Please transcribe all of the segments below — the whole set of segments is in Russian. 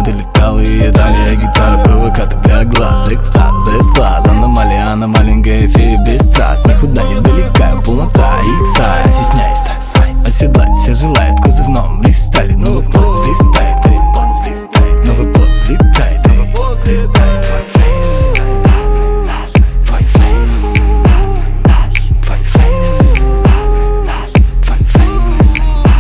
ты летала, и я далее гитара, провокатор для глаз. Экстаз, эсклаз, аномалия, она маленькая фея без страз. Никуда не далека, полнота и сай. Стесняюсь, оседлать все желает, кузов в новом листали. Новый пост взлетает, новый пост взлетает, твой фейс, твой фейс, твой фейс, твой фейс.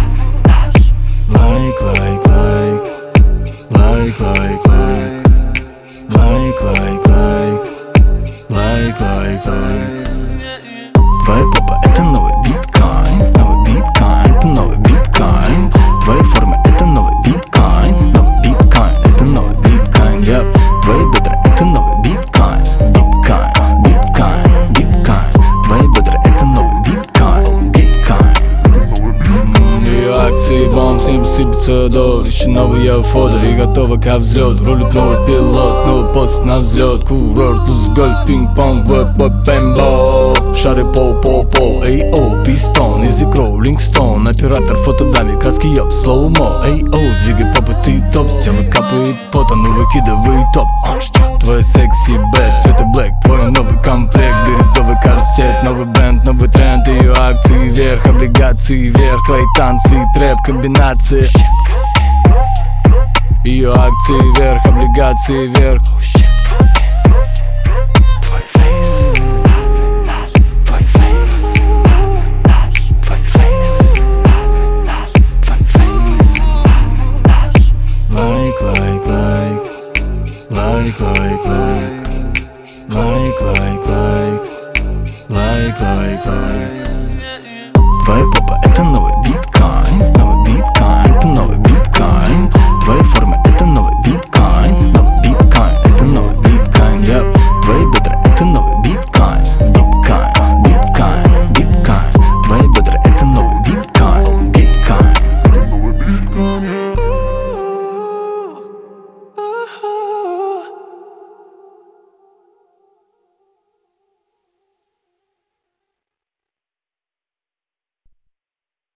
Лайк, лайк, лайк, лайк, лайк, лайк, лайк, лайк, лайк, лайк, лайк. Твоя попа — это новый биткоин, новый биткоин, это новый биткоин. Твоя форма — это новый биткоин, новый биткоин, это новый биткоин. Твои бедра — это новый биткоин, биткоин, биткоин, биткоин. Твои бедра — это новый биткоин, биткоин. Ее акции бомб, с неба сыпется дождь. Еще новые фото и готова ко взлету. Рулит новый пилот, новый пост на взлет. Курорт плюс гольф, пинг-понг, бэмбо. Шары пол, эй-о, пистон, изи кроу, лингстон. Оператор фотодами, краски ёб, слоумо, эй-о. Двигай попы, ты топ, с тела капает пот, а ну выкидывай топ. Он ждет твой секси бэт, цвета блэк, твой новый комплект. Бирюзовый корсет, новый бренд, новый тренд. Ее акции вверх, облигации вверх. Твои танцы и трэп, комбинации. Ее акции вверх, облигации вверх.